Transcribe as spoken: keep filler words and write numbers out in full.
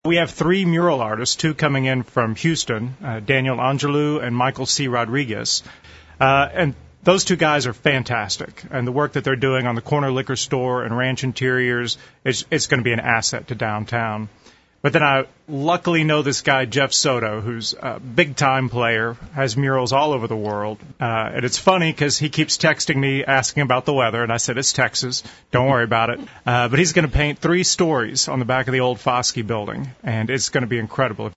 We have three mural artists, two coming in from Houston, uh, Daniel Angelou and Michael C. Rodriguez. Uh, and those two guys are fantastic. And the work that they're doing on the corner liquor store and ranch interiors, is it's going to be an asset to downtown. But then I luckily know this guy, Jeff Soto, who's a big-time player, has murals all over the world. Uh, and it's funny because he keeps texting me asking about the weather, and I said, it's Texas. Don't worry about it. Uh, but he's going to paint three stories on the back of the old Foskey building, and it's going to be incredible.